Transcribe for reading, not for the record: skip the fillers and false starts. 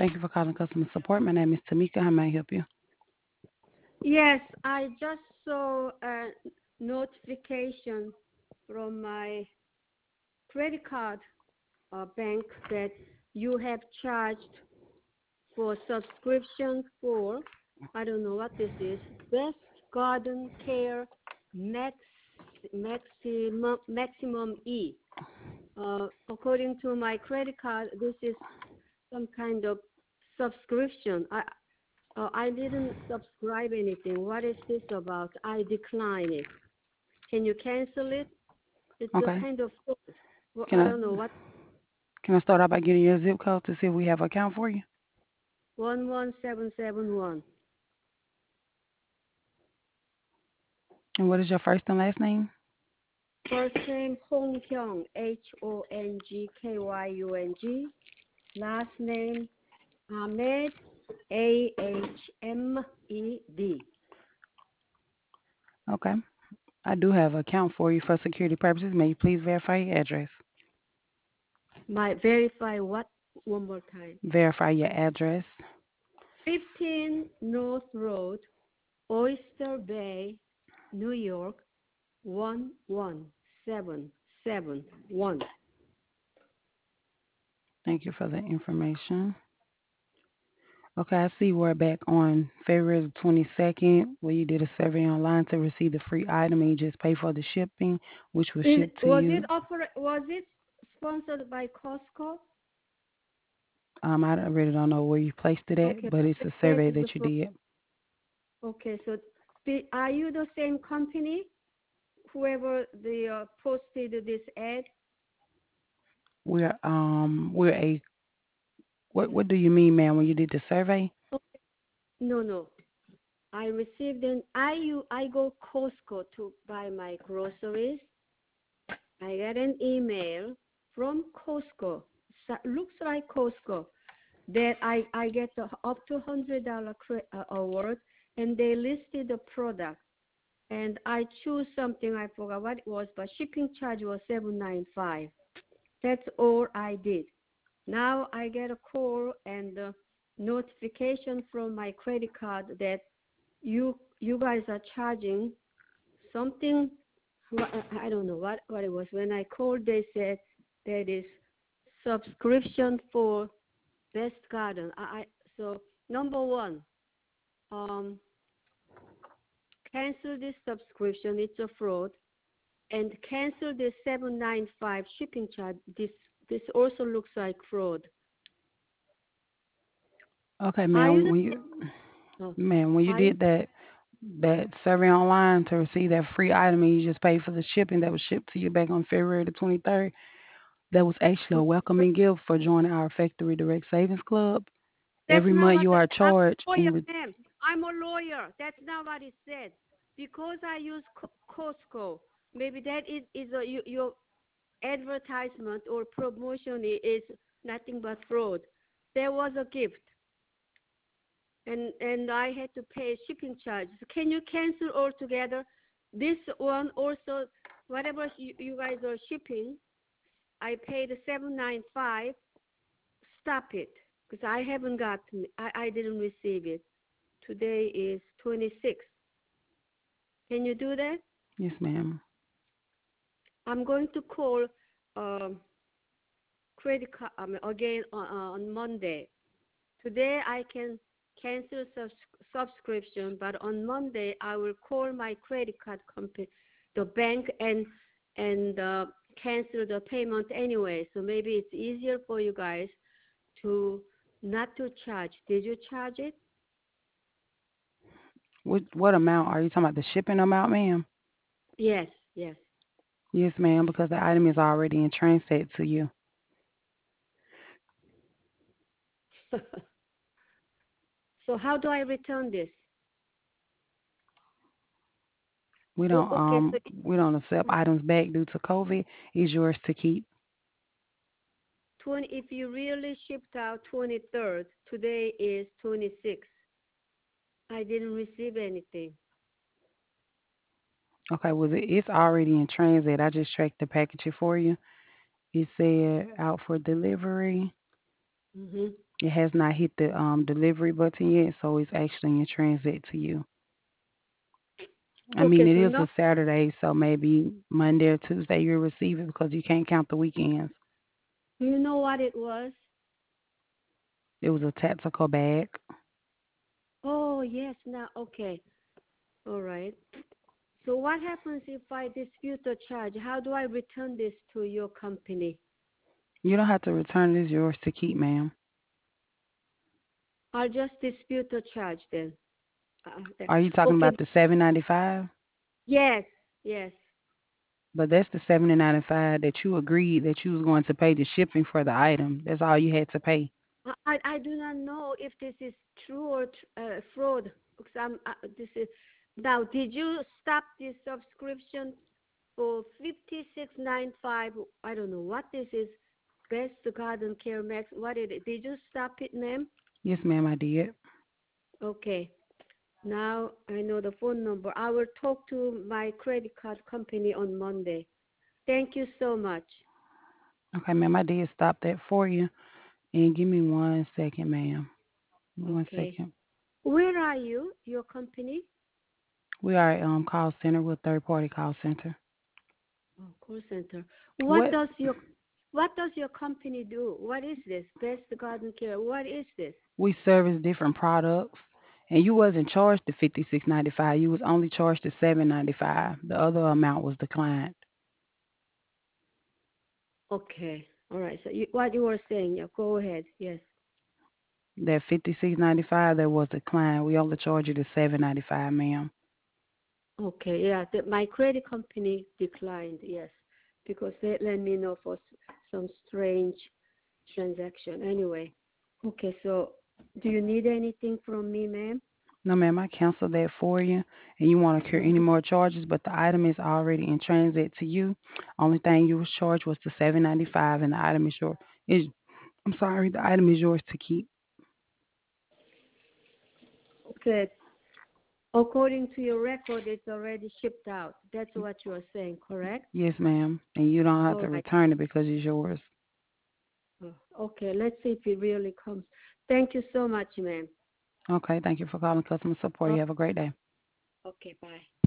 Thank you for calling customer support. My name is Tamika. How may I help you? Yes, I just saw a notification from my credit card bank that you have charged for subscription for, I don't know what this is, Best Garden Care Max, Maximum E. According to my credit card, this is some kind of subscription. I didn't subscribe anything. What is this about? I decline it. Can you cancel it? It's a Okay. kind of fraud. Well, Can I I don't know what. can I start out by getting your zip code to see if we have an account for you? 11771. And what is your first and last name? First name Hong Kyung, HONGKYUNG. Last name Ahmed, AHMED. Okay. I do have an account for you for security purposes. May you please verify your address? My verify what? One more time. Verify your address. 15 North Road, Oyster Bay, New York, 11771. Thank you for the information. Okay, I see we're back on February the 22nd, where you did a survey online to receive the free item and you just pay for the shipping, which was shipped to you. Was it sponsored by Costco? I really don't know where you placed it at, Okay, but it's it a says survey in the that you front. did. Okay, so are you the same company? Whoever posted this ad? We're a what do you mean, ma'am, when you did the survey? Okay. No. I received I go Costco to buy my groceries. I get an email from Costco. Looks like Costco that I get up to $100 award, and they listed the product. And I choose something, I forgot what it was, but shipping charge was $7.95. That's all I did. Now I get a call and a notification from my credit card that you guys are charging something. I don't know what it was. When I called, they said that is subscription for Best Garden. So number one, um, cancel this subscription. It's a fraud, and cancel the 795 shipping charge. This also looks like fraud. Okay, Are you ma'am, the when you are you did that survey online to receive that free item and you just paid for the shipping that was shipped to you back on February the 23rd, that was actually a welcoming gift for joining our Factory Direct Savings Club. That's Every not month what you are I'm charged a lawyer, in. ma'am. I'm a lawyer. That's not what it said. Because I use Costco, maybe that is your advertisement or promotion is nothing but fraud. There was a gift, and I had to pay shipping charges. Can you cancel altogether? This one also, whatever you guys are shipping, I paid 795. Stop it, because I haven't gotten. I didn't receive it. Today is 26. Can you do that? Yes, ma'am. I'm going to call um, credit card again on Monday. Today I can cancel subscription, but on Monday I will call my credit card company, the bank, and cancel the payment anyway. So maybe it's easier for you guys to not to charge. Did you charge it? What amount are you talking about? The shipping amount, ma'am? Yes, yes. Yes, ma'am, because the item is already in transit to you. So how do I return this? We Oh, don't okay. So we don't accept items back due to COVID. It's yours to keep. if you really shipped out 23rd, today is 26. I didn't receive anything. Okay, it's already in transit. I just tracked the package for you. It said out for delivery. Mhm. It has not hit the delivery button yet, so it's actually in transit to you. I mean, Okay, it so is no, a Saturday, so maybe Monday or Tuesday you'll receive it because you can't count the weekends. do you know what it was? It was a tactical bag. Oh, yes, now, okay. All right. So what happens if I dispute the charge? How do I return this to your company? You don't have to return it; it's yours to keep, ma'am. I'll just dispute the charge then. Are you talking Okay. about the $7.95? Yes, yes. But that's the $7.95 that you agreed that you was going to pay the shipping for the item. That's all you had to pay. I do not know if this is true or fraud. Because this is now. Did you stop this subscription for 56.95? I don't know what this is. Best Garden Care Max. What is it? Did you stop it, ma'am? Yes, ma'am, I did. Okay. Now I know the phone number. I will talk to my credit card company on Monday. Thank you so much. Okay, ma'am, I did stop that for you. And give me 1 second, ma'am. One Okay. second. Where are you? Your company? We are a call center. We're a third party call center. Oh, call center. What What does your company do? What is this? Best Garden Care. What is this? we service different products, and you wasn't charged the 56.95. You was only charged the 7.95. The other amount was declined. Okay. All right. So what you were saying? Yeah, go ahead. Yes. That 56.95 that was declined. We only charge you the 7.95, ma'am. Okay. Yeah. My credit company declined. Yes, because they let me know for some strange transaction. Anyway. Okay. So, do you need anything from me, ma'am? No, ma'am, I canceled that for you, and you want to incur any Mhm. more charges, but the item is already in transit to you. Only thing you was charged was the 7.95, and the item is yours. Is I'm sorry, the item is yours to keep. Okay. According to your record, it's already shipped out. That's what you are saying, correct? Yes, ma'am, and you don't have All to right. return it because it's yours. Okay, let's see if it really comes. Thank you so much, ma'am. Okay, thank you for calling customer support. Oh, You have a great day. okay, bye.